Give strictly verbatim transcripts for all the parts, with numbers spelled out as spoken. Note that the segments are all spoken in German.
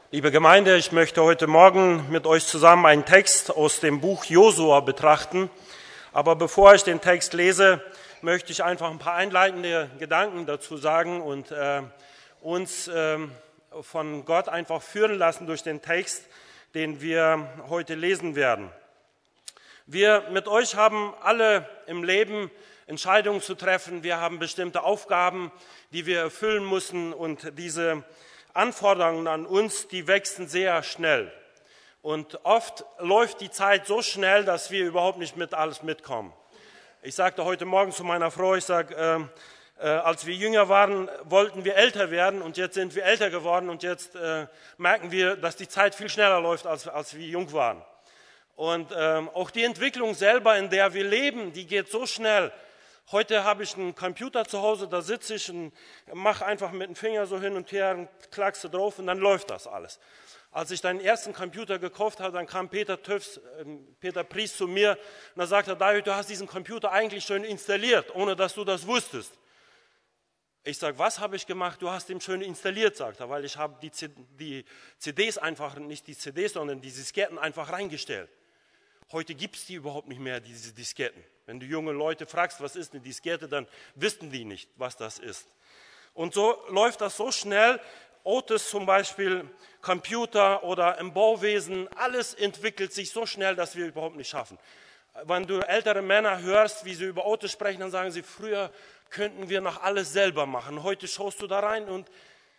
Liebe Gemeinde, ich möchte heute Morgen mit euch zusammen einen Text aus dem Buch Josua betrachten. Aber bevor ich den Text lese, möchte ich einfach ein paar einleitende Gedanken dazu sagen und äh, uns äh, von Gott einfach führen lassen durch den Text, den wir heute lesen werden. Wir mit euch haben alle im Leben Entscheidungen zu treffen. Wir haben bestimmte Aufgaben, die wir erfüllen müssen, und diese Anforderungen an uns, die wachsen sehr schnell. Und oft läuft die Zeit so schnell, dass wir überhaupt nicht mit alles mitkommen. Ich sagte heute Morgen zu meiner Frau, ich sage, äh, äh, als wir jünger waren, wollten wir älter werden, und jetzt sind wir älter geworden, und jetzt äh, merken wir, dass die Zeit viel schneller läuft, als, als wir jung waren. Und ähm, auch die Entwicklung selber, in der wir leben, die geht so schnell. Heute habe ich einen Computer zu Hause, da sitze ich und mache einfach mit dem Finger so hin und her und klackse drauf, und dann läuft das alles. Als ich den ersten Computer gekauft habe, dann kam Peter Töfs, äh, Peter Priest zu mir, und da sagte er, David, du hast diesen Computer eigentlich schön installiert, ohne dass du das wusstest. Ich sage, was habe ich gemacht? Du hast ihn schön installiert, sagt er, weil ich habe die, C- die C Ds einfach, nicht die C Ds, sondern die Disketten einfach reingestellt. Heute gibt es die überhaupt nicht mehr, diese Disketten. Wenn du junge Leute fragst, was ist eine Diskette, dann wissen die nicht, was das ist. Und so läuft das so schnell. Autos zum Beispiel, Computer oder im Bauwesen, alles entwickelt sich so schnell, dass wir überhaupt nicht schaffen. Wenn du ältere Männer hörst, wie sie über Autos sprechen, dann sagen sie, früher könnten wir noch alles selber machen. Heute schaust du da rein und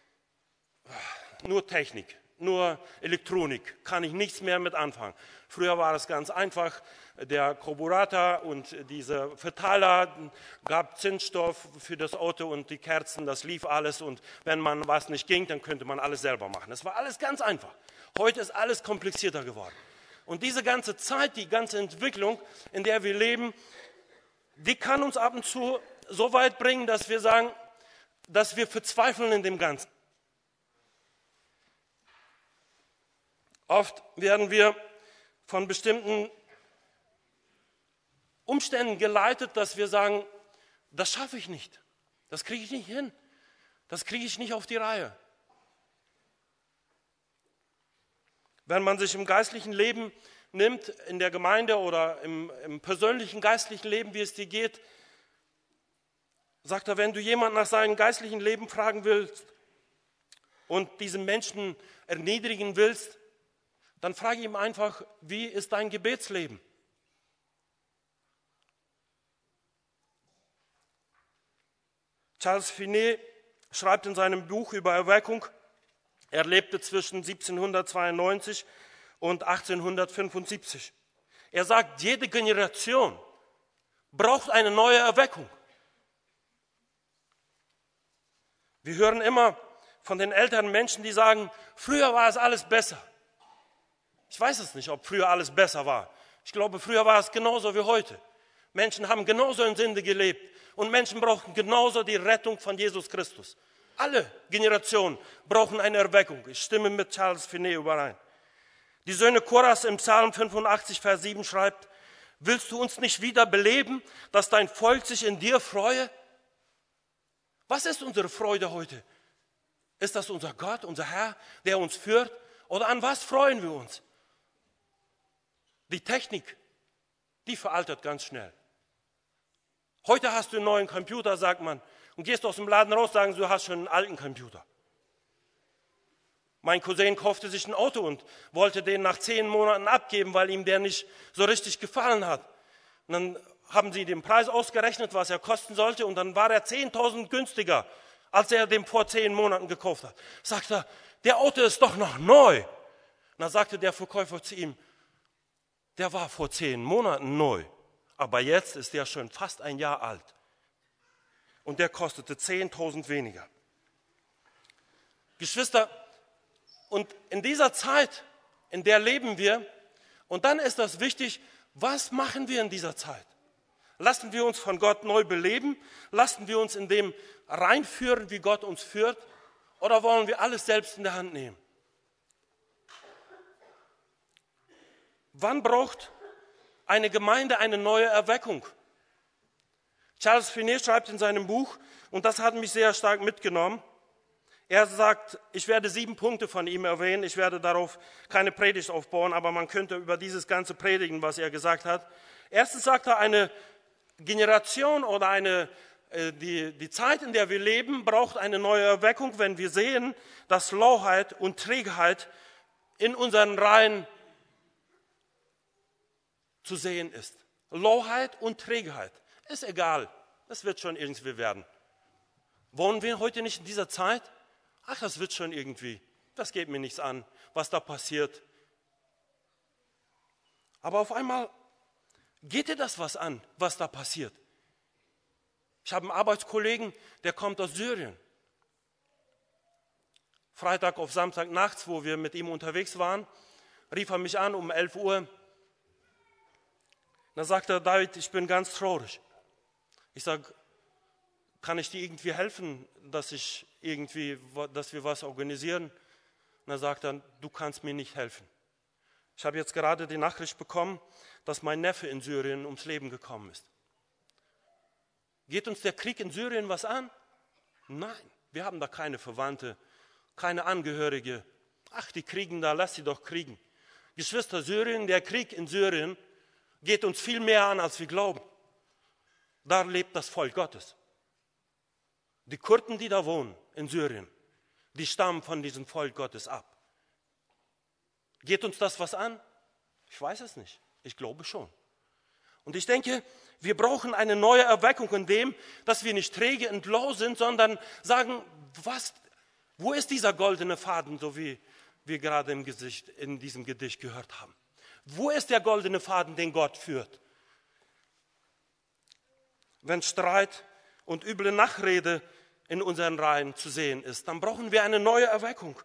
nur Technik. Nur Elektronik, kann ich nichts mehr mit anfangen. Früher war es ganz einfach, der Karburator und diese Verteiler gab Zündstoff für das Auto und die Kerzen, das lief alles, und wenn man was nicht ging, dann könnte man alles selber machen. Das war alles ganz einfach. Heute ist alles komplizierter geworden. Und diese ganze Zeit, die ganze Entwicklung, in der wir leben, die kann uns ab und zu so weit bringen, dass wir sagen, dass wir verzweifeln in dem Ganzen. Oft werden wir von bestimmten Umständen geleitet, dass wir sagen, das schaffe ich nicht, das kriege ich nicht hin, das kriege ich nicht auf die Reihe. Wenn man sich im geistlichen Leben nimmt, in der Gemeinde oder im, im persönlichen geistlichen Leben, wie es dir geht, sagt er, wenn du jemanden nach seinem geistlichen Leben fragen willst und diesen Menschen erniedrigen willst, dann frage ihm einfach, wie ist dein Gebetsleben? Charles Finet schreibt in seinem Buch über Erweckung, er lebte zwischen siebzehnhundertzweiundneunzig und achtzehnhundertfünfundsiebzig. Er sagt, jede Generation braucht eine neue Erweckung. Wir hören immer von den älteren Menschen, die sagen, früher war es alles besser. Ich weiß es nicht, ob früher alles besser war. Ich glaube, früher war es genauso wie heute. Menschen haben genauso in Sünde gelebt, und Menschen brauchen genauso die Rettung von Jesus Christus. Alle Generationen brauchen eine Erweckung. Ich stimme mit Charles Finet überein. Die Söhne Koras im Psalm fünfundachtzig, Vers sieben schreibt, willst du uns nicht wieder beleben, dass dein Volk sich in dir freue? Was ist unsere Freude heute? Ist das unser Gott, unser Herr, der uns führt? Oder an was freuen wir uns? Die Technik, die veraltet ganz schnell. Heute hast du einen neuen Computer, sagt man, und gehst aus dem Laden raus, sagen sie, du hast schon einen alten Computer. Mein Cousin kaufte sich ein Auto und wollte den nach zehn Monaten abgeben, weil ihm der nicht so richtig gefallen hat. Und dann haben sie den Preis ausgerechnet, was er kosten sollte, und dann war er zehntausend günstiger, als er den vor zehn Monaten gekauft hat. Sagt er, der Auto ist doch noch neu. Und dann sagte der Verkäufer zu ihm, der war vor zehn Monaten neu, aber jetzt ist der schon fast ein Jahr alt. Und der kostete zehntausend weniger. Geschwister, und in dieser Zeit, in der leben wir, und dann ist das wichtig, was machen wir in dieser Zeit? Lassen wir uns von Gott neu beleben? Lassen wir uns in dem reinführen, wie Gott uns führt? Oder wollen wir alles selbst in der Hand nehmen? Wann braucht eine Gemeinde eine neue Erweckung? Charles Finet schreibt in seinem Buch, und das hat mich sehr stark mitgenommen, Er sagt, ich werde sieben Punkte von ihm erwähnen, ich werde darauf keine Predigt aufbauen, aber man könnte über dieses ganze predigen, was er gesagt hat. Erstens sagt er, eine Generation oder eine, die, die Zeit, in der wir leben, braucht eine neue Erweckung, wenn wir sehen, dass Lauheit und Trägheit in unseren Reihen zu sehen ist. Lauheit und Trägheit, ist egal, das wird schon irgendwie werden. Wohnen wir heute nicht in dieser Zeit? Ach, das wird schon irgendwie, das geht mir nichts an, was da passiert. Aber auf einmal geht dir das was an, was da passiert. Ich habe einen Arbeitskollegen, der kommt aus Syrien. Freitag auf Samstag nachts, wo wir mit ihm unterwegs waren, rief er mich an um elf Uhr. Da sagt er, David, ich bin ganz traurig. Ich sage, kann ich dir irgendwie helfen, dass, ich irgendwie, dass wir was organisieren? Und er sagt dann, du kannst mir nicht helfen. Ich habe jetzt gerade die Nachricht bekommen, dass mein Neffe in Syrien ums Leben gekommen ist. Geht uns der Krieg in Syrien was an? Nein, wir haben da keine Verwandte, keine Angehörige. Ach, die kriegen da, lass sie doch kriegen. Geschwister, Syrien, der Krieg in Syrien geht uns viel mehr an, als wir glauben. Da lebt das Volk Gottes. Die Kurden, die da wohnen in Syrien, die stammen von diesem Volk Gottes ab. Geht uns das was an? Ich weiß es nicht. Ich glaube schon. Und ich denke, wir brauchen eine neue Erweckung in dem, dass wir nicht träge und lau sind, sondern sagen, was, wo ist dieser goldene Faden, so wie wir gerade im Gesicht, in diesem Gedicht gehört haben? Wo ist der goldene Faden, den Gott führt? Wenn Streit und üble Nachrede in unseren Reihen zu sehen ist, dann brauchen wir eine neue Erweckung.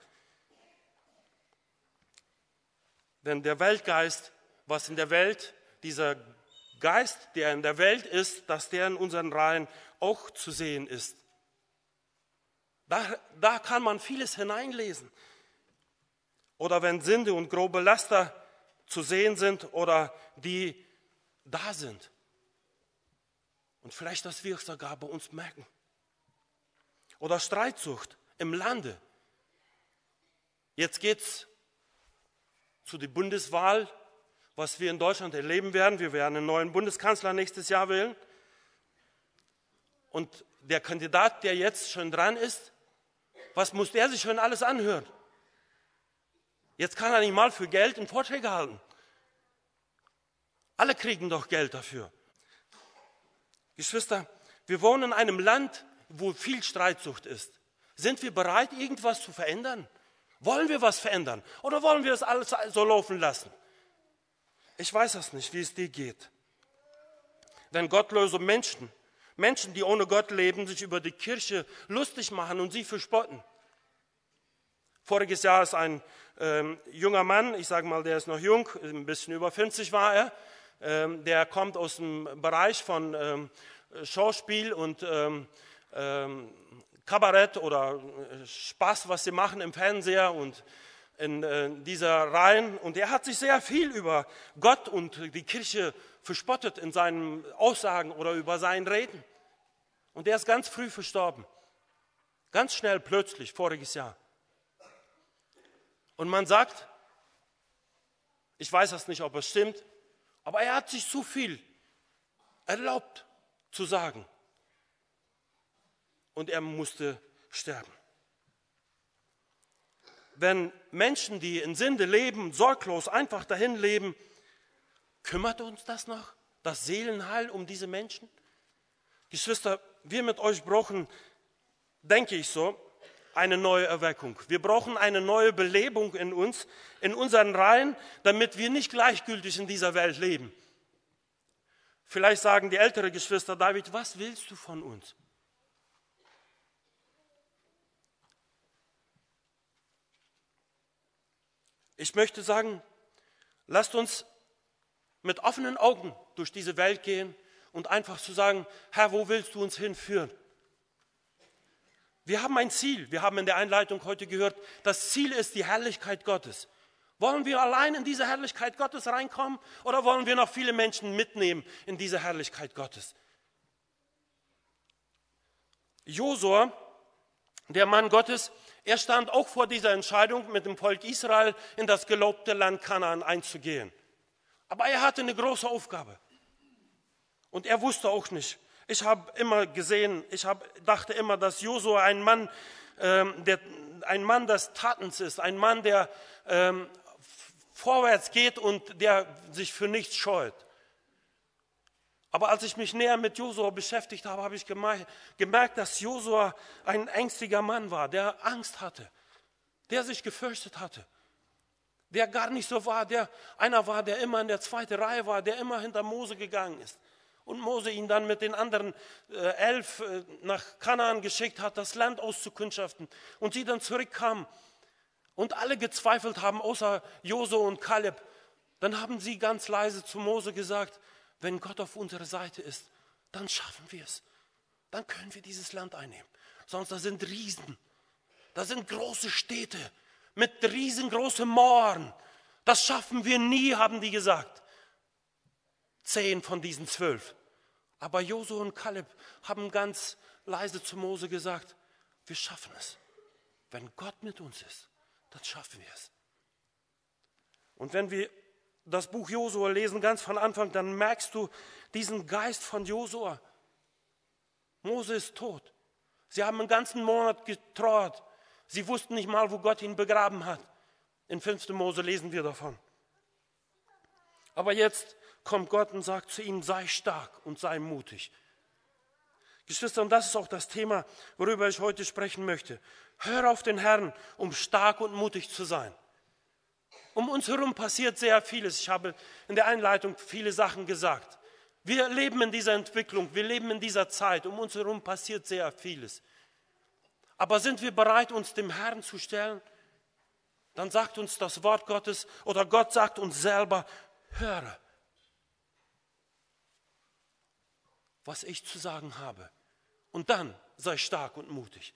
Denn der Weltgeist, was in der Welt, dieser Geist, der in der Welt ist, dass der in unseren Reihen auch zu sehen ist. Da, da kann man vieles hineinlesen. Oder wenn Sünde und grobe Laster zu sehen sind oder die da sind. Und vielleicht, dass wir es sogar bei uns merken. Oder Streitsucht im Lande. Jetzt geht es zu der Bundeswahl, was wir in Deutschland erleben werden. Wir werden einen neuen Bundeskanzler nächstes Jahr wählen. Und der Kandidat, der jetzt schon dran ist, was muss der sich schon alles anhören? Jetzt kann er nicht mal für Geld einen Vortrag halten. Alle kriegen doch Geld dafür. Geschwister, wir wohnen in einem Land, wo viel Streitsucht ist. Sind wir bereit, irgendwas zu verändern? Wollen wir was verändern? Oder wollen wir das alles so laufen lassen? Ich weiß das nicht, wie es dir geht. Wenn gottlose Menschen, Menschen, die ohne Gott leben, sich über die Kirche lustig machen und sie verspotten. Voriges Jahr ist ein ähm, junger Mann, ich sage mal, der ist noch jung, ein bisschen über fünfzig war er, ähm, der kommt aus dem Bereich von ähm, Schauspiel und ähm, ähm, Kabarett oder Spaß, was sie machen im Fernseher und in äh, dieser Reihen. Und er hat sich sehr viel über Gott und die Kirche verspottet in seinen Aussagen oder über seinen Reden. Und er ist ganz früh verstorben. Ganz schnell, plötzlich, voriges Jahr. Und man sagt, ich weiß das nicht, ob es stimmt, aber er hat sich zu viel erlaubt zu sagen. Und er musste sterben. Wenn Menschen, die in Sünde leben, sorglos einfach dahin leben, kümmert uns das noch? Das Seelenheil um diese Menschen? Geschwister, wir mit euch brauchen, denke ich so, eine neue Erweckung. Wir brauchen eine neue Belebung in uns, in unseren Reihen, damit wir nicht gleichgültig in dieser Welt leben. Vielleicht sagen die älteren Geschwister, David, was willst du von uns? Ich möchte sagen, lasst uns mit offenen Augen durch diese Welt gehen und einfach zu sagen, Herr, wo willst du uns hinführen? Wir haben ein Ziel, wir haben in der Einleitung heute gehört, das Ziel ist die Herrlichkeit Gottes. Wollen wir allein in diese Herrlichkeit Gottes reinkommen oder wollen wir noch viele Menschen mitnehmen in diese Herrlichkeit Gottes? Josua, der Mann Gottes, Er stand auch vor dieser Entscheidung, mit dem Volk Israel in das gelobte Land Kanaan einzugehen. Aber er hatte eine große Aufgabe. Und er wusste auch nicht. Ich habe immer gesehen, ich hab, dachte immer, dass Josua ein Mann, ähm, der, ein Mann des Tatens ist, ein Mann, der ähm, vorwärts geht und der sich für nichts scheut. Aber als ich mich näher mit Josua beschäftigt habe, habe ich gemerkt, dass Josua ein ängstlicher Mann war, der Angst hatte, der sich gefürchtet hatte, der gar nicht so war, der einer war, der immer in der zweiten Reihe war, der immer hinter Mose gegangen ist. Und Mose ihn dann mit den anderen äh, elf äh, nach Kanaan geschickt hat, das Land auszukundschaften. Und sie dann zurückkamen und alle gezweifelt haben, außer Josua und Kaleb. Dann haben sie ganz leise zu Mose gesagt, wenn Gott auf unserer Seite ist, dann schaffen wir es. Dann können wir dieses Land einnehmen. Sonst da sind Riesen, da sind große Städte mit riesengroßen Mauern. Das schaffen wir nie, haben die gesagt. Zehn von diesen zwölf. Aber Josua und Kaleb haben ganz leise zu Mose gesagt, wir schaffen es. Wenn Gott mit uns ist, dann schaffen wir es. Und wenn wir das Buch Josua lesen, ganz von Anfang, dann merkst du diesen Geist von Josua. Mose ist tot. Sie haben einen ganzen Monat getrauert. Sie wussten nicht mal, wo Gott ihn begraben hat. In fünften Mose lesen wir davon. Aber jetzt kommt Gott und sagt zu ihnen, sei stark und sei mutig. Geschwister, und das ist auch das Thema, worüber ich heute sprechen möchte. Hör auf den Herrn, um stark und mutig zu sein. Um uns herum passiert sehr vieles. Ich habe in der Einleitung viele Sachen gesagt. Wir leben in dieser Entwicklung, wir leben in dieser Zeit. Um uns herum passiert sehr vieles. Aber sind wir bereit, uns dem Herrn zu stellen? Dann sagt uns das Wort Gottes oder Gott sagt uns selber, höre, was ich zu sagen habe. Und dann sei stark und mutig.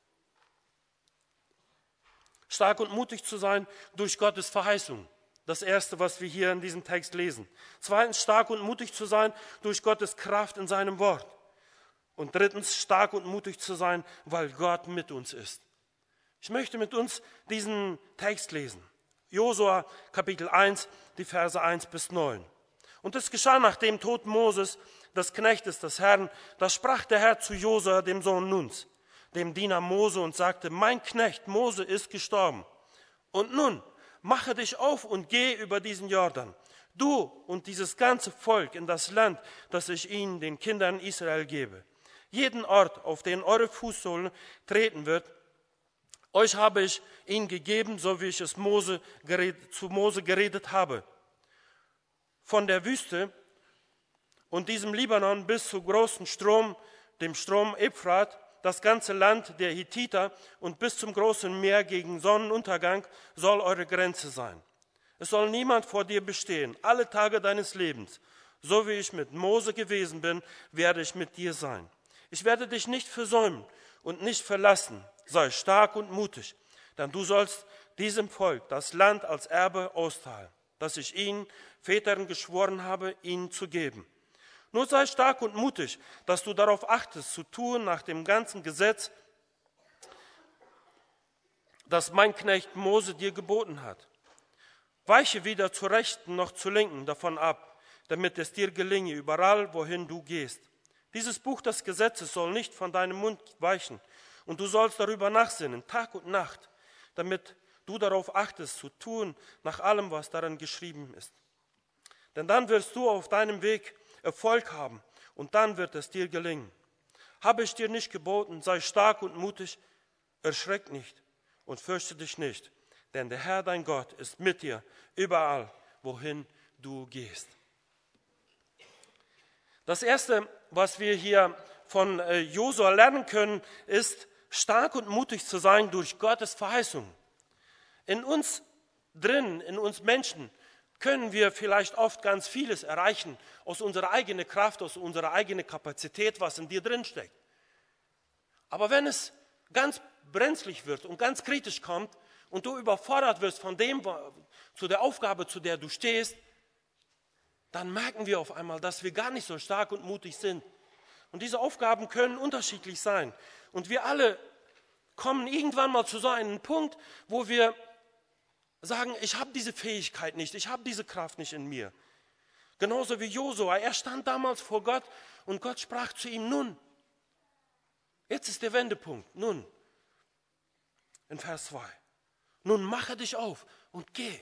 Stark und mutig zu sein durch Gottes Verheißung. Das Erste, was wir hier in diesem Text lesen. Zweitens, stark und mutig zu sein durch Gottes Kraft in seinem Wort. Und drittens, stark und mutig zu sein, weil Gott mit uns ist. Ich möchte mit uns diesen Text lesen. Josua Kapitel eins, die Verse eins bis neun. Und es geschah nach dem Tod Moses, des Knechtes des Herrn, da sprach der Herr zu Josua, dem Sohn Nuns, dem Diener Mose, und sagte, mein Knecht Mose ist gestorben. Und nun, mache dich auf und geh über diesen Jordan, du und dieses ganze Volk in das Land, das ich ihnen, den Kindern Israel, gebe. Jeden Ort, auf den eure Fußsohle treten wird, euch habe ich ihn gegeben, so wie ich es Mose geredet, zu Mose geredet habe. Von der Wüste und diesem Libanon bis zum großen Strom, dem Strom Euphrat, das ganze Land der Hittiter und bis zum großen Meer gegen Sonnenuntergang soll eure Grenze sein. Es soll niemand vor dir bestehen, alle Tage deines Lebens. So wie ich mit Mose gewesen bin, werde ich mit dir sein. Ich werde dich nicht versäumen und nicht verlassen. Sei stark und mutig, denn du sollst diesem Volk das Land als Erbe austeilen, das ich ihnen, Vätern, geschworen habe, ihnen zu geben. Nur sei stark und mutig, dass du darauf achtest, zu tun nach dem ganzen Gesetz, das mein Knecht Mose dir geboten hat. Weiche weder zur Rechten noch zur Linken davon ab, damit es dir gelinge, überall, wohin du gehst. Dieses Buch des Gesetzes soll nicht von deinem Mund weichen, und du sollst darüber nachsinnen, Tag und Nacht, damit du darauf achtest, zu tun nach allem, was darin geschrieben ist. Denn dann wirst du auf deinem Weg Erfolg haben, und dann wird es dir gelingen. Habe ich dir nicht geboten, sei stark und mutig, erschreck nicht und fürchte dich nicht, denn der Herr, dein Gott, ist mit dir überall, wohin du gehst. Das Erste, was wir hier von Josua lernen können, ist, stark und mutig zu sein durch Gottes Verheißung. In uns drin, in uns Menschen, können wir vielleicht oft ganz vieles erreichen aus unserer eigenen Kraft, aus unserer eigenen Kapazität, was in dir drin steckt. Aber wenn es ganz brenzlig wird und ganz kritisch kommt und du überfordert wirst von dem, zu der Aufgabe, zu der du stehst, dann merken wir auf einmal, dass wir gar nicht so stark und mutig sind. Und diese Aufgaben können unterschiedlich sein. Und wir alle kommen irgendwann mal zu so einem Punkt, wo wir sagen, ich habe diese Fähigkeit nicht, ich habe diese Kraft nicht in mir. Genauso wie Josua, er stand damals vor Gott und Gott sprach zu ihm, nun, jetzt ist der Wendepunkt, nun, in Vers zwei, nun mache dich auf und geh.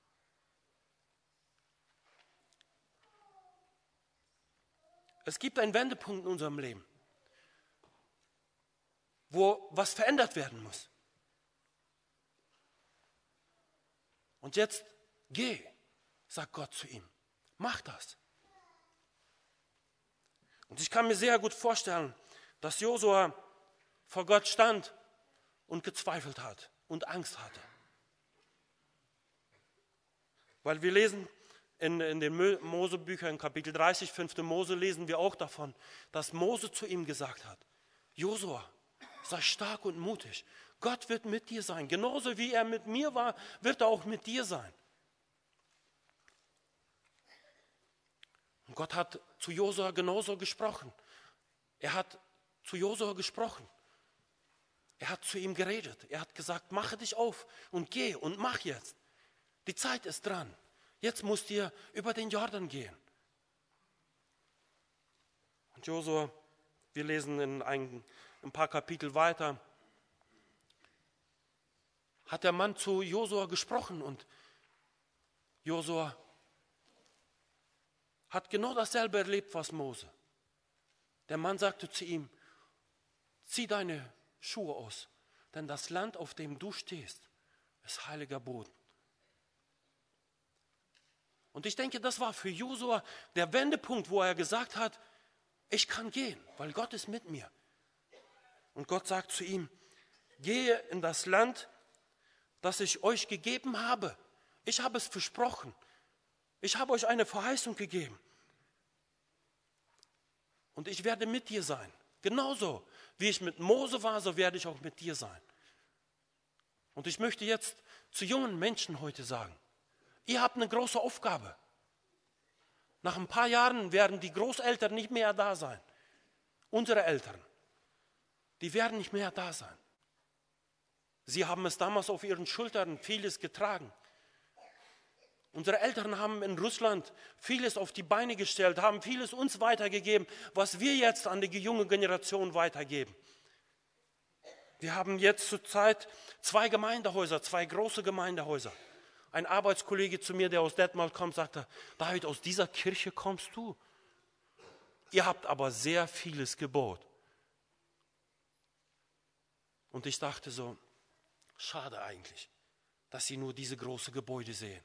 Es gibt einen Wendepunkt in unserem Leben, wo was verändert werden muss. Und jetzt geh, sagt Gott zu ihm. Mach das. Und ich kann mir sehr gut vorstellen, dass Josua vor Gott stand und gezweifelt hat und Angst hatte. Weil wir lesen in, in den Mosebüchern, Kapitel dreißig, fünfte Mose, lesen wir auch davon, dass Mose zu ihm gesagt hat, Josua, sei stark und mutig. Gott wird mit dir sein. Genauso wie er mit mir war, wird er auch mit dir sein. Und Gott hat zu Josua genauso gesprochen. Er hat zu Josua gesprochen. Er hat zu ihm geredet. Er hat gesagt, mache dich auf und geh und mach jetzt. Die Zeit ist dran. Jetzt musst ihr über den Jordan gehen. Und Josua, wir lesen in ein, ein paar Kapitel weiter, hat der Mann zu Josua gesprochen und Josua hat genau dasselbe erlebt, was Mose. Der Mann sagte zu ihm, zieh deine Schuhe aus, denn das Land, auf dem du stehst, ist heiliger Boden. Und ich denke, das war für Josua der Wendepunkt, wo er gesagt hat, ich kann gehen, weil Gott ist mit mir. Und Gott sagt zu ihm, gehe in das Land, das ich euch gegeben habe. Ich habe es versprochen. Ich habe euch eine Verheißung gegeben. Und ich werde mit dir sein. Genauso wie ich mit Mose war, so werde ich auch mit dir sein. Und ich möchte jetzt zu jungen Menschen heute sagen, ihr habt eine große Aufgabe. Nach ein paar Jahren werden die Großeltern nicht mehr da sein. Unsere Eltern, die werden nicht mehr da sein. Sie haben es damals auf ihren Schultern vieles getragen. Unsere Eltern haben in Russland vieles auf die Beine gestellt, haben vieles uns weitergegeben, was wir jetzt an die junge Generation weitergeben. Wir haben jetzt zurzeit zwei Gemeindehäuser, zwei große Gemeindehäuser. Ein Arbeitskollege zu mir, der aus Detmold kommt, sagte, David, aus dieser Kirche kommst du. Ihr habt aber sehr vieles gebaut. Und ich dachte so, schade eigentlich, dass sie nur diese großen Gebäude sehen.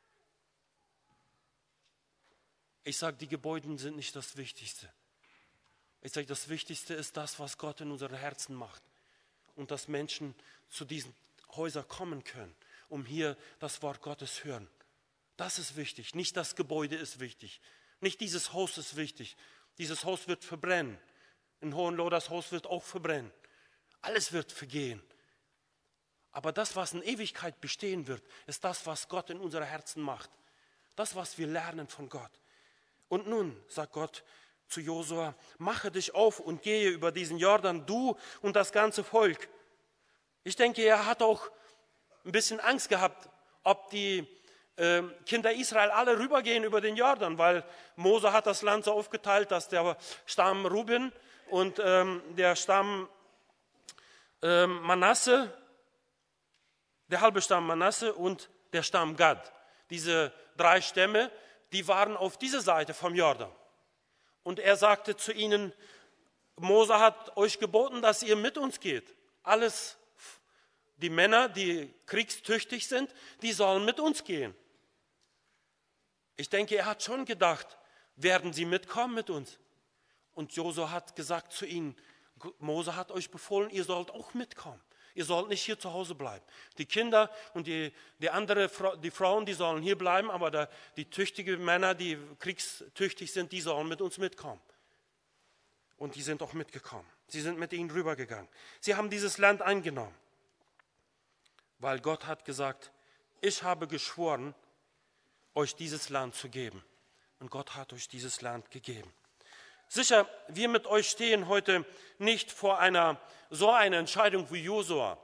Ich sage, die Gebäude sind nicht das Wichtigste. Ich sage, das Wichtigste ist das, was Gott in unseren Herzen macht. Und dass Menschen zu diesen Häusern kommen können, um hier das Wort Gottes hören. Das ist wichtig. Nicht das Gebäude ist wichtig. Nicht dieses Haus ist wichtig. Dieses Haus wird verbrennen. In Hohenlohe, das Haus wird auch verbrennen. Alles wird vergehen. Aber das, was in Ewigkeit bestehen wird, ist das, was Gott in unseren Herzen macht. Das, was wir lernen von Gott. Und nun, sagt Gott zu Josua, mache dich auf und gehe über diesen Jordan, du und das ganze Volk. Ich denke, er hat auch ein bisschen Angst gehabt, ob die äh, Kinder Israel alle rübergehen über den Jordan, weil Mose hat das Land so aufgeteilt, dass der Stamm Ruben und ähm, der Stamm äh, Manasse, der halbe Stamm Manasse und der Stamm Gad, diese drei Stämme, die waren auf dieser Seite vom Jordan. Und er sagte zu ihnen, Mose hat euch geboten, dass ihr mit uns geht. Alles, die Männer, die kriegstüchtig sind, die sollen mit uns gehen. Ich denke, er hat schon gedacht, werden sie mitkommen mit uns? Und Josua hat gesagt zu ihnen, Mose hat euch befohlen, ihr sollt auch mitkommen. Ihr sollt nicht hier zu Hause bleiben. Die Kinder und die, die, andere, die Frauen, die sollen hier bleiben, aber der, die tüchtigen Männer, die kriegstüchtig sind, die sollen mit uns mitkommen. Und die sind auch mitgekommen. Sie sind mit ihnen rübergegangen. Sie haben dieses Land eingenommen. Weil Gott hat gesagt, ich habe geschworen, euch dieses Land zu geben. Und Gott hat euch dieses Land gegeben. Sicher, wir mit euch stehen heute nicht vor einer so einer Entscheidung wie Josua.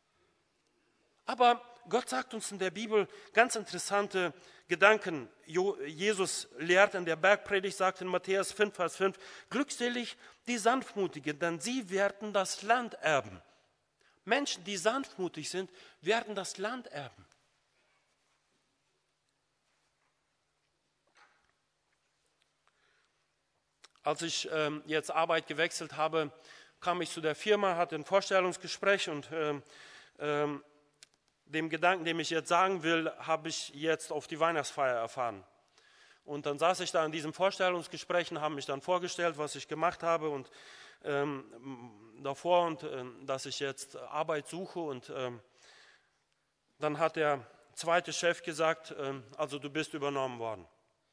Aber Gott sagt uns in der Bibel ganz interessante Gedanken. Jesus lehrt in der Bergpredigt, sagt in Matthäus fünf, Vers fünf, glückselig die Sanftmutigen, denn sie werden das Land erben. Menschen, die sanftmutig sind, werden das Land erben. Als ich ähm, jetzt Arbeit gewechselt habe, kam ich zu der Firma, hatte ein Vorstellungsgespräch und ähm, ähm, dem Gedanken, den ich jetzt sagen will, habe ich jetzt auf die Weihnachtsfeier erfahren. Und dann saß ich da in diesem Vorstellungsgespräch und habe mich dann vorgestellt, was ich gemacht habe und ähm, davor und ähm, dass ich jetzt Arbeit suche. Und ähm, dann hat der zweite Chef gesagt, ähm, also du bist übernommen worden.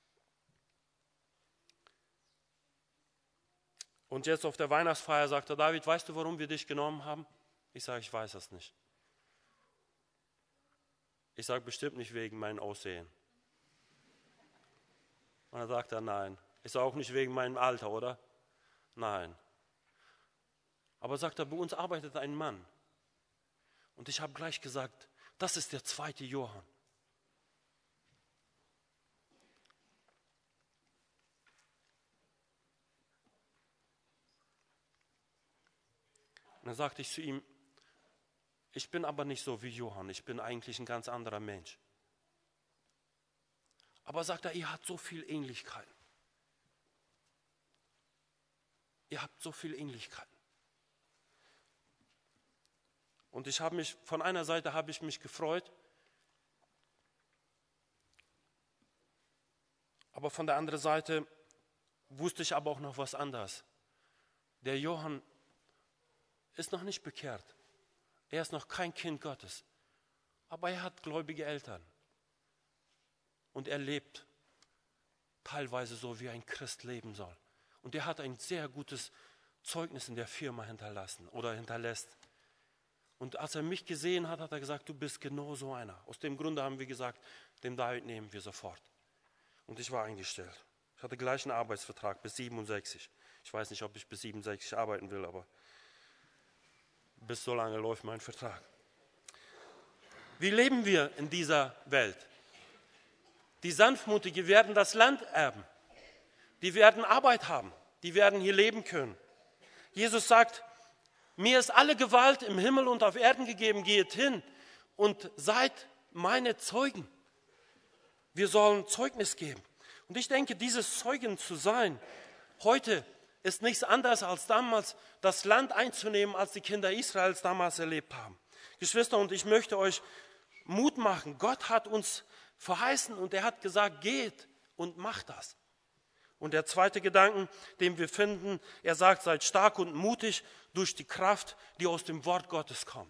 Und jetzt auf der Weihnachtsfeier sagt er, David, weißt du, warum wir dich genommen haben? Ich sage, ich weiß es nicht. Ich sage, bestimmt nicht wegen meinem Aussehen. Und dann sagt er, nein. Ich sage auch nicht wegen meinem Alter, oder? Nein. Aber sagt er, bei uns arbeitet ein Mann. Und ich habe gleich gesagt, das ist der zweite Johann. Und dann sagte ich zu ihm, ich bin aber nicht so wie Johann, ich bin eigentlich ein ganz anderer Mensch. Aber sagt er, ihr habt so viel Ähnlichkeiten. Ihr habt so viel Ähnlichkeiten. Und ich habe mich, von einer Seite habe ich mich gefreut, aber von der anderen Seite wusste ich aber auch noch was anderes. Der Johann ist noch nicht bekehrt. Er ist noch kein Kind Gottes. Aber er hat gläubige Eltern. Und er lebt teilweise so, wie ein Christ leben soll. Und er hat ein sehr gutes Zeugnis in der Firma hinterlassen oder hinterlässt. Und als er mich gesehen hat, hat er gesagt, du bist genau so einer. Aus dem Grunde haben wir gesagt, den David nehmen wir sofort. Und ich war eingestellt. Ich hatte gleich einen Arbeitsvertrag bis siebenundsechzig. Ich weiß nicht, ob ich bis siebenundsechzig arbeiten will, aber bis so lange läuft mein Vertrag. Wie leben wir in dieser Welt? Die Sanftmutigen werden das Land erben. Die werden Arbeit haben. Die werden hier leben können. Jesus sagt, mir ist alle Gewalt im Himmel und auf Erden gegeben. Geht hin und seid meine Zeugen. Wir sollen Zeugnis geben. Und ich denke, dieses Zeugen zu sein, heute ist nichts anderes als damals das Land einzunehmen, als die Kinder Israels damals erlebt haben. Geschwister, und ich möchte euch Mut machen. Gott hat uns verheißen und er hat gesagt, geht und macht das. Und der zweite Gedanke, den wir finden, er sagt, seid stark und mutig durch die Kraft, die aus dem Wort Gottes kommt.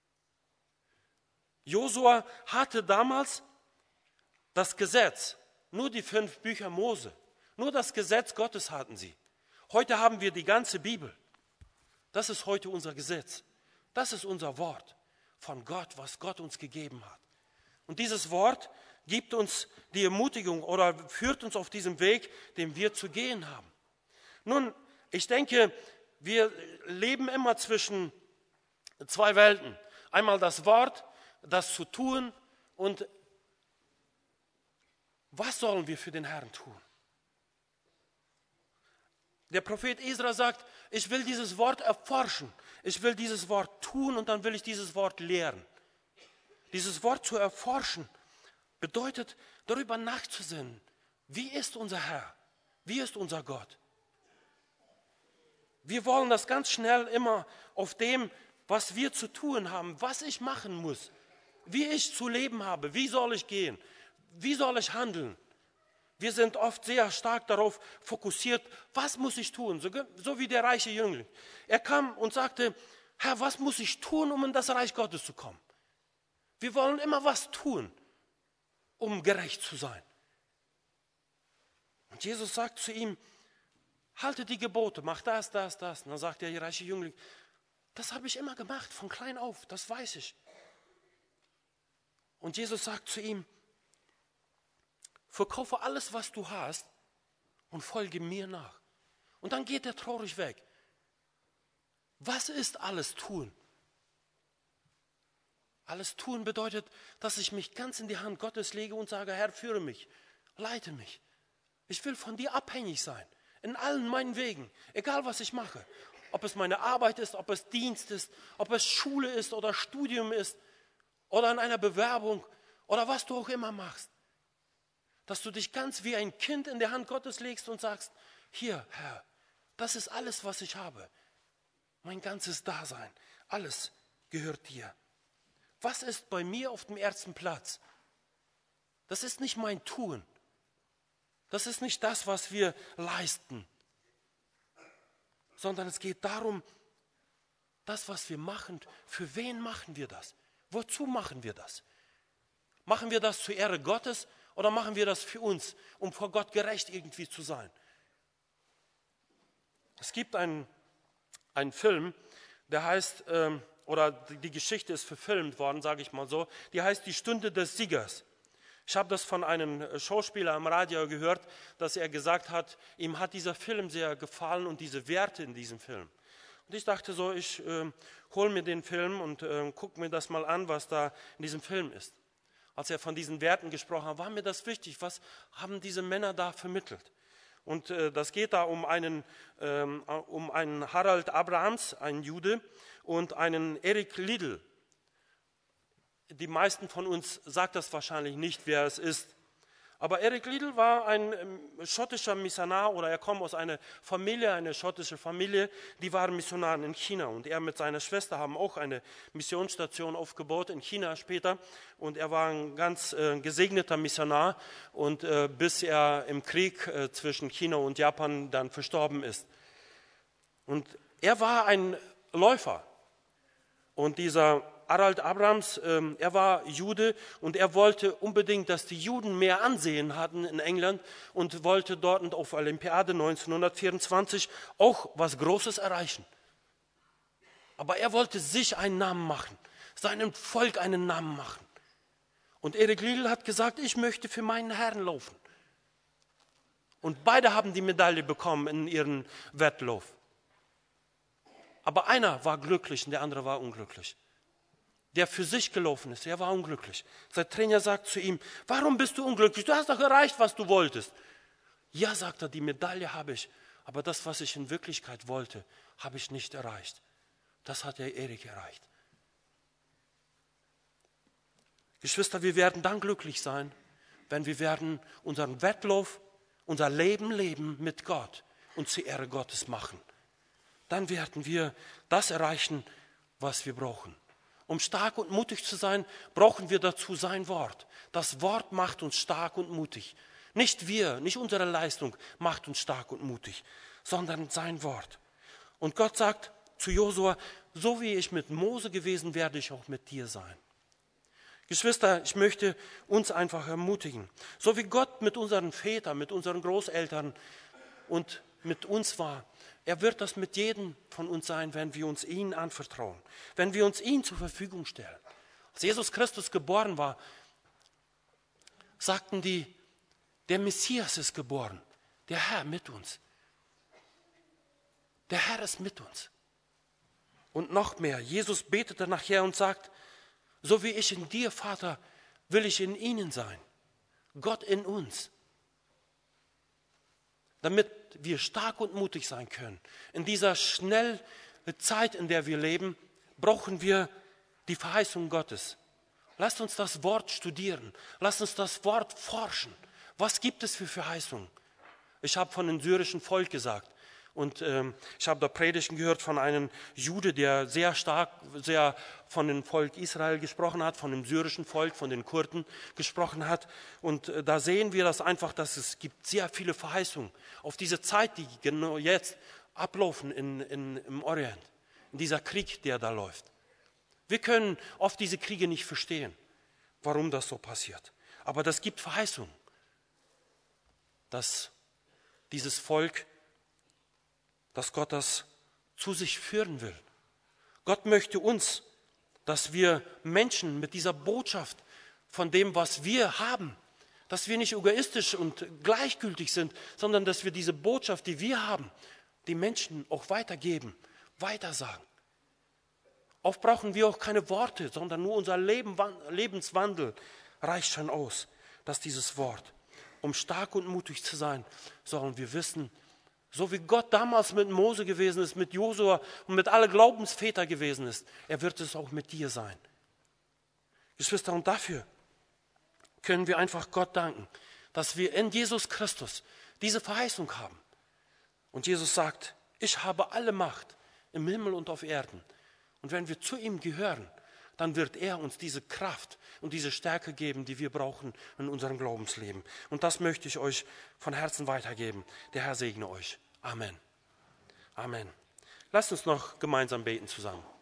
Josua hatte damals das Gesetz, nur die fünf Bücher Mose, nur das Gesetz Gottes hatten sie. Heute haben wir die ganze Bibel. Das ist heute unser Gesetz. Das ist unser Wort von Gott, was Gott uns gegeben hat. Und dieses Wort gibt uns die Ermutigung oder führt uns auf diesem Weg, den wir zu gehen haben. Nun, ich denke, wir leben immer zwischen zwei Welten. Einmal das Wort, das zu tun und was sollen wir für den Herrn tun? Der Prophet Esra sagt, ich will dieses Wort erforschen, ich will dieses Wort tun und dann will ich dieses Wort lehren. Dieses Wort zu erforschen bedeutet, darüber nachzusinnen, wie ist unser Herr, wie ist unser Gott. Wir wollen das ganz schnell immer auf dem, was wir zu tun haben, was ich machen muss, wie ich zu leben habe, wie soll ich gehen, wie soll ich handeln. Wir sind oft sehr stark darauf fokussiert, was muss ich tun, so, so wie der reiche Jüngling. Er kam und sagte, Herr, was muss ich tun, um in das Reich Gottes zu kommen? Wir wollen immer was tun, um gerecht zu sein. Und Jesus sagt zu ihm, halte die Gebote, mach das, das, das. Und dann sagt der reiche Jüngling, das habe ich immer gemacht, von klein auf, das weiß ich. Und Jesus sagt zu ihm, verkaufe alles, was du hast und folge mir nach. Und dann geht er traurig weg. Was ist alles tun? Alles tun bedeutet, dass ich mich ganz in die Hand Gottes lege und sage, Herr, führe mich, leite mich. Ich will von dir abhängig sein, in allen meinen Wegen, egal was ich mache. Ob es meine Arbeit ist, ob es Dienst ist, ob es Schule ist oder Studium ist oder in einer Bewerbung oder was du auch immer machst. Dass du dich ganz wie ein Kind in die Hand Gottes legst und sagst, hier, Herr, das ist alles, was ich habe. Mein ganzes Dasein, alles gehört dir. Was ist bei mir auf dem ersten Platz? Das ist nicht mein Tun. Das ist nicht das, was wir leisten. Sondern es geht darum, das, was wir machen, für wen machen wir das? Wozu machen wir das? Machen wir das zur Ehre Gottes oder machen wir das für uns, um vor Gott gerecht irgendwie zu sein? Es gibt einen, einen Film, der heißt, ähm, oder die Geschichte ist verfilmt worden, sage ich mal so, die heißt Die Stunde des Siegers. Ich habe das von einem Schauspieler am Radio gehört, dass er gesagt hat, ihm hat dieser Film sehr gefallen und diese Werte in diesem Film. Und ich dachte so, ich äh, hole mir den Film und äh, gucke mir das mal an, was da in diesem Film ist. Als er von diesen Werten gesprochen hat, war mir das wichtig, was haben diese Männer da vermittelt? Und äh, das geht da um einen, ähm, um einen Harald Abrahams, einen Jude, und einen Eric Liddell. Die meisten von uns sagt das wahrscheinlich nicht, wer es ist. Aber Eric Liddell war ein ähm, schottischer Missionar, oder er kommt aus einer Familie, eine schottische Familie, die waren Missionaren in China. Und er mit seiner Schwester haben auch eine Missionsstation aufgebaut in China später. Und er war ein ganz äh, gesegneter Missionar, und äh, bis er im Krieg äh, zwischen China und Japan dann verstorben ist. Und er war ein Läufer. Und dieser Harald Abrahams, ähm, er war Jude und er wollte unbedingt, dass die Juden mehr Ansehen hatten in England und wollte dort auf Olympiade neunzehnhundertvierundzwanzig auch was Großes erreichen. Aber er wollte sich einen Namen machen, seinem Volk einen Namen machen. Und Eric Liddell hat gesagt, ich möchte für meinen Herrn laufen. Und beide haben die Medaille bekommen in ihren Wettlauf. Aber einer war glücklich und der andere war unglücklich. Der für sich gelaufen ist, der war unglücklich. Sein Trainer sagt zu ihm, warum bist du unglücklich? Du hast doch erreicht, was du wolltest. Ja, sagt er, die Medaille habe ich, aber das, was ich in Wirklichkeit wollte, habe ich nicht erreicht. Das hat der Erik erreicht. Geschwister, wir werden dann glücklich sein, wenn wir werden unseren Wettlauf, unser Leben leben mit Gott und zur Ehre Gottes machen. Dann werden wir das erreichen, was wir brauchen. Um stark und mutig zu sein, brauchen wir dazu sein Wort. Das Wort macht uns stark und mutig. Nicht wir, nicht unsere Leistung macht uns stark und mutig, sondern sein Wort. Und Gott sagt zu Josua, so wie ich mit Mose gewesen, werde ich auch mit dir sein. Geschwister, ich möchte uns einfach ermutigen. So wie Gott mit unseren Vätern, mit unseren Großeltern und mit uns war, er wird das mit jedem von uns sein, wenn wir uns ihn anvertrauen, wenn wir uns ihn zur Verfügung stellen. Als Jesus Christus geboren war, sagten die, der Messias ist geboren, der Herr mit uns. Der Herr ist mit uns. Und noch mehr, Jesus betete nachher und sagt, so wie ich in dir, Vater, will ich in ihnen sein. Gott in uns. Damit wir stark und mutig sein können. In dieser schnellen Zeit, in der wir leben, brauchen wir die Verheißung Gottes. Lasst uns das Wort studieren. Lasst uns das Wort forschen. Was gibt es für Verheißungen? Ich habe von dem syrischen Volk gesagt. Und ähm, ich habe da Predigten gehört von einem Jude, der sehr stark, sehr von dem Volk Israel gesprochen hat, von dem syrischen Volk, von den Kurden gesprochen hat. Und äh, da sehen wir das einfach, dass es gibt sehr viele Verheißungen auf diese Zeit, die genau jetzt ablaufen in, in, im Orient, in dieser Krieg, der da läuft. Wir können oft diese Kriege nicht verstehen, warum das so passiert. Aber das gibt Verheißungen, dass dieses Volk, dass Gott das zu sich führen will. Gott möchte uns, dass wir Menschen mit dieser Botschaft von dem, was wir haben, dass wir nicht egoistisch und gleichgültig sind, sondern dass wir diese Botschaft, die wir haben, die Menschen auch weitergeben, weitersagen. Oft brauchen wir auch keine Worte, sondern nur unser Leben, Lebenswandel reicht schon aus, dass dieses Wort, um stark und mutig zu sein, sollen wir wissen, so wie Gott damals mit Mose gewesen ist, mit Josua und mit allen Glaubensvätern gewesen ist, er wird es auch mit dir sein. Geschwister, und dafür können wir einfach Gott danken, dass wir in Jesus Christus diese Verheißung haben. Und Jesus sagt, ich habe alle Macht im Himmel und auf Erden. Und wenn wir zu ihm gehören, dann wird er uns diese Kraft und diese Stärke geben, die wir brauchen in unserem Glaubensleben. Und das möchte ich euch von Herzen weitergeben. Der Herr segne euch. Amen. Amen. Lasst uns noch gemeinsam beten zusammen.